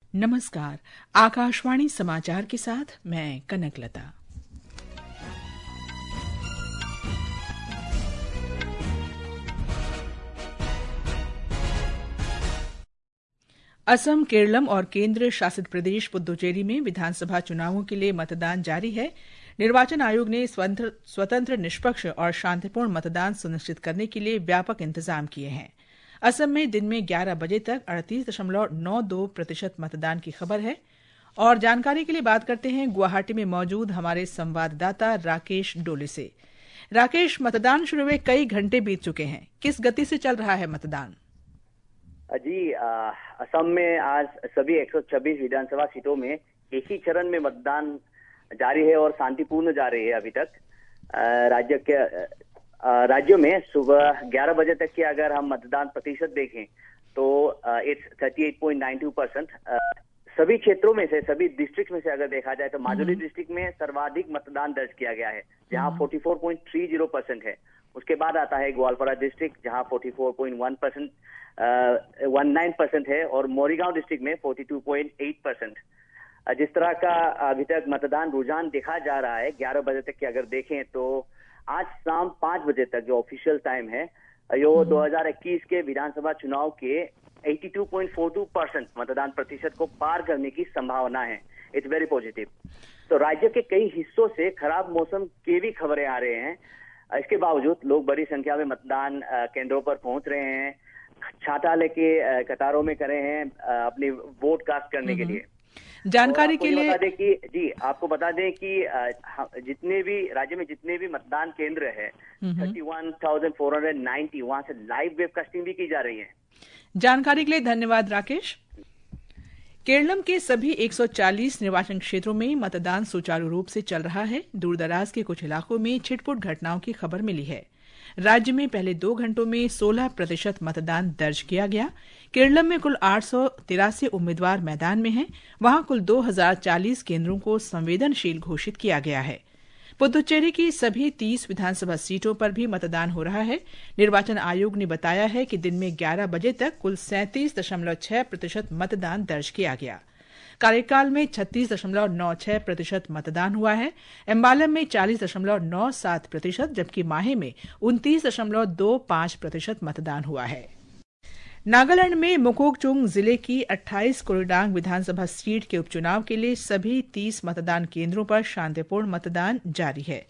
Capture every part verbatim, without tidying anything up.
नमस्कार। आकाशवाणी समाचार के साथ मैं कनकलता। असम, केरलम और केंद्र शासित प्रदेश पुदुचेरी में विधानसभा चुनावों के लिए मतदान जारी है। निर्वाचन आयोग ने स्वतंत्र, निष्पक्ष और शांतिपूर्ण मतदान सुनिश्चित करने के लिए व्यापक इंतजाम किए हैं। असम में दिन में ग्यारह बजे तक अड़तीस दशमलव नौ दो प्रतिशत मतदान की खबर है। और जानकारी के लिए बात करते हैं गुवाहाटी में मौजूद हमारे संवाददाता राकेश डोले से। राकेश, मतदान शुरू हुए कई घंटे बीत चुके हैं, किस गति से चल रहा है मतदान? जी, असम में आज सभी एक सौ छब्बीस विधानसभा सीटों में एक ही चरण में मतदान जारी है और शांतिपूर्ण जा रही है। अभी तक राज्य के राज्यों में सुबह ग्यारह बजे तक की अगर हम मतदान प्रतिशत देखें तो it's thirty eight point nine two percent. सभी क्षेत्रों में से, सभी डिस्ट्रिक्ट में से अगर देखा जाए तो माजुली डिस्ट्रिक्ट में सर्वाधिक मतदान दर्ज किया गया है, जहां चौवालीस पॉइंट तीस परसेंट है। उसके बाद आता है ग्वालपारा डिस्ट्रिक्ट, जहां चौवालीस पॉइंट वन परसेंट उन्नीस परसेंट है, और मोरीगांव डिस्ट्रिक्ट में बयालीस पॉइंट आठ परसेंट। जिस तरह का अभी तक मतदान रुझान देखा जा रहा है, ग्यारह बजे तक की अगर देखें तो आज शाम पांच बजे तक जो ऑफिशियल टाइम है, यो दो हज़ार इक्कीस के विधानसभा चुनाव के बयासी पॉइंट चार दो परसेंट मतदान प्रतिशत को पार करने की संभावना है। It's very positive. तो राज्य के कई हिस्सों से खराब मौसम की भी खबरें आ रहे हैं। इसके बावजूद लोग बड़ी संख्या में मतदान केंद्रों पर पहुंच रहे हैं, छाता लेके कतारों में खड़े हैं अपनी वोट कास्ट करने के लिए। जानकारी के लिए बता दें कि जी आपको बता दें कि जितने भी राज्य में जितने भी मतदान केंद्र है इकतीस हज़ार चार सौ नब्बे, वहां से लाइव वेबकास्टिंग भी की जा रही है। जानकारी के लिए धन्यवाद राकेश। केरलम के सभी एक सौ चालीस निर्वाचन क्षेत्रों में मतदान सुचारू रूप से चल रहा है। दूरदराज के कुछ इलाकों में छिटपुट घटनाओं की खबर मिली है। राज्य में पहले दो घंटों में सोलह प्रतिशत मतदान दर्ज किया गया। केरलम में कुल आठ सौ तिरासी उम्मीदवार मैदान में हैं। वहां कुल दो हजार चालीस केंद्रों को संवेदनशील घोषित किया गया है। पुदुचेरी की सभी तीस विधानसभा सीटों पर भी मतदान हो रहा है। निर्वाचन आयोग ने बताया है कि दिन में ग्यारह बजे तक कुल सैंतीस दशमलव छह प्रतिशत मतदान दर्ज किया गया। कार्यकाल में छत्तीस दशमलव नौ छह प्रतिशत मतदान हुआ है। एम्बालम में चालीस दशमलव नौ सात प्रतिशत, जबकि माहे में उनतीस दशमलव दो पांच प्रतिशत मतदान हुआ है। नागालैंड में मुकोकचुंग जिले की अट्ठाईस कोरेडांग विधानसभा सीट के उपचुनाव के लिए सभी तीस मतदान केंद्रों पर शांतिपूर्ण मतदान जारी है।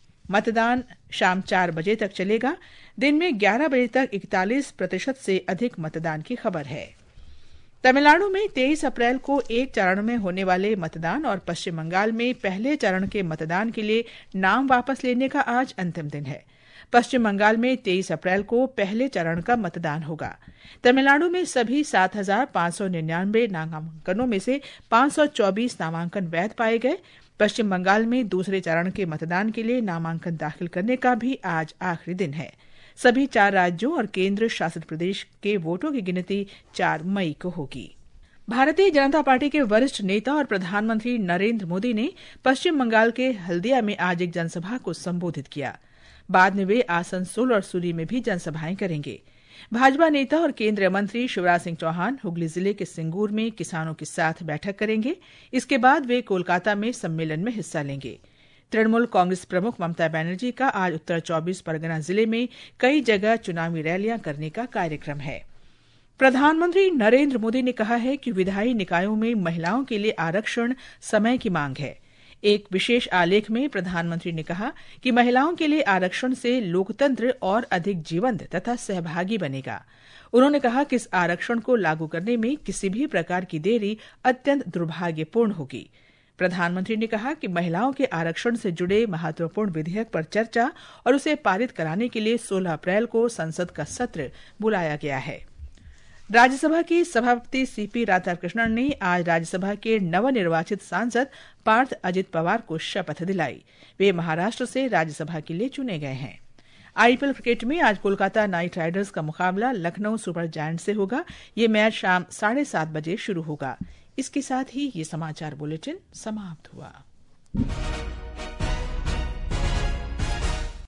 मतदान शाम चार बजे तक चलेगा। दिन में ग्यारह बजे तक इकतालीस प्रतिशत से अधिक मतदान की खबर है। तमिलनाडु में तेईस अप्रैल को एक चरण में होने वाले मतदान और पश्चिम बंगाल में पहले चरण के मतदान के लिए नाम वापस लेने का आज अंतिम दिन है। पश्चिम बंगाल में तेईस अप्रैल को पहले चरण का मतदान होगा। तमिलनाडु में सभी सात हजार पांच सौ निन्यानवे नामांकनों में से पांच सौ चौबीस नामांकन वैध पाए गए। पश्चिम बंगाल में दूसरे चरण के मतदान के लिए नामांकन दाखिल करने का भी आज आखिरी दिन है। सभी चार राज्यों और केंद्र शासित प्रदेश के वोटों की गिनती चार मई को होगी। भारतीय जनता पार्टी के वरिष्ठ नेता और प्रधानमंत्री नरेंद्र मोदी ने पश्चिम बंगाल के हल्दिया में आज एक जनसभा को संबोधित किया। बाद में वे आसनसोल और सूरी में भी जनसभाएं करेंगे। भाजपा नेता और केंद्रीय मंत्री शिवराज सिंह चौहान हुगली जिले के सिंगूर में किसानों के साथ बैठक करेंगे। इसके बाद वे कोलकाता में सम्मेलन में हिस्सा लेंगे। तृणमूल कांग्रेस प्रमुख ममता बनर्जी का आज उत्तर चौबीस परगना जिले में कई जगह चुनावी रैलियां करने का कार्यक्रम है। प्रधानमंत्री नरेंद्र मोदी ने कहा है कि विधायी निकायों में महिलाओं के लिए आरक्षण समय की मांग है। एक विशेष आलेख में प्रधानमंत्री ने कहा कि महिलाओं के लिए आरक्षण से लोकतंत्र और अधिक जीवंत तथा सहभागी बनेगा। उन्होंने कहा कि इस आरक्षण को लागू करने में किसी भी प्रकार की देरी अत्यंत दुर्भाग्यपूर्ण होगी। प्रधानमंत्री ने कहा कि महिलाओं के आरक्षण से जुड़े महत्वपूर्ण विधेयक पर चर्चा और उसे पारित कराने के लिए सोलह अप्रैल को संसद का सत्र बुलाया गया है। राज्यसभा की सभापति सीपी राधाकृष्णन ने आज राज्यसभा के नवनिर्वाचित सांसद पार्थ अजित पवार को शपथ दिलाई। वे महाराष्ट्र से राज्यसभा के लिए चुने गए हैं। आईपीएल क्रिकेट में आज कोलकाता नाइट राइडर्स का मुकाबला लखनऊ सुपर जायंट से होगा। ये मैच शाम साढ़े सात बजे शुरू होगा। इसके साथ ही ये समाचार बुलेटिन समाप्त हुआ।